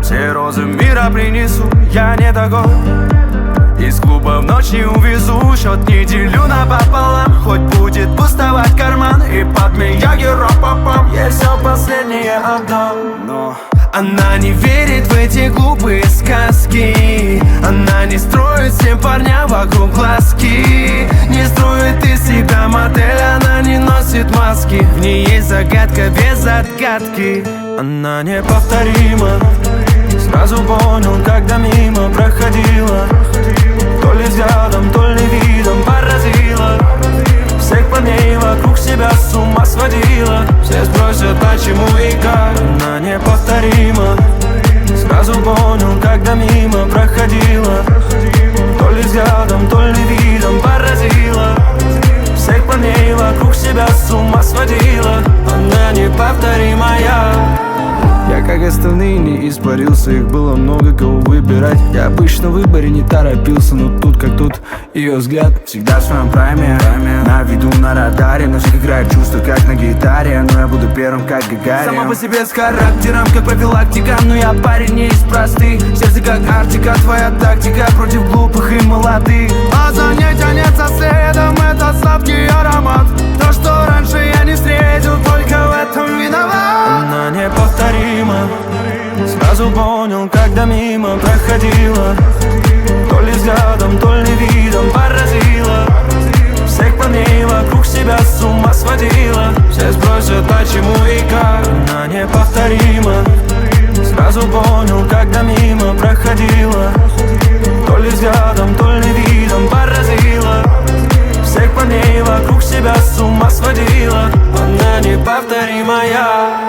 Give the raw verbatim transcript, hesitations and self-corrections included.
Все розы мира принесу, я не такой. Из клуба в ночь не увезу, счет не делю напополам. Хоть будет пустовать карман и под меня гиропопом. Я все последнее отдам, но она не верит в эти глупые сказки. Она не строит всем парням вокруг глазки. Не строит из себя модель, она не носит маски. В ней есть загадка без отгадки. Она неповторима. Сразу понял, когда мимо проходила. То ли взглядом, то ли видом поразила. Всех парней вокруг себя с ума сводила. Все спросят, почему и как. Она неповторима. Сразу понял, когда мимо проходила. То ли взглядом, то ли видом поразила. Всех парней вокруг себя с ума сводила. Она неповторимая. Я как остальные не испарился, их было много кого выбирать. Я обычно в выборе не торопился, но тут как тут ее взгляд. Всегда в своем прайме, на виду, на радаре. На всех играет чувство, как на гитаре. Но я буду первым, как Гагарин. Сама по себе с характером, как профилактика. Но я парень не из простых. Сердце как Арктика, твоя тактика против глупых и молодых. А занятия нет со следом, это сладкий аромат. То, что раньше я не встретил, только в этом виноват. Она неповторима. Сразу понял, когда мимо проходила. То ли взглядом, то ли видом поразила. Всех парней вокруг себя с ума сводила. Все спросят, почему и как. Она неповторима. Сразу понял, когда мимо проходила. То ли взглядом, то ли видом поразила. Всех парней вокруг себя с ума сводила. Она неповторимая.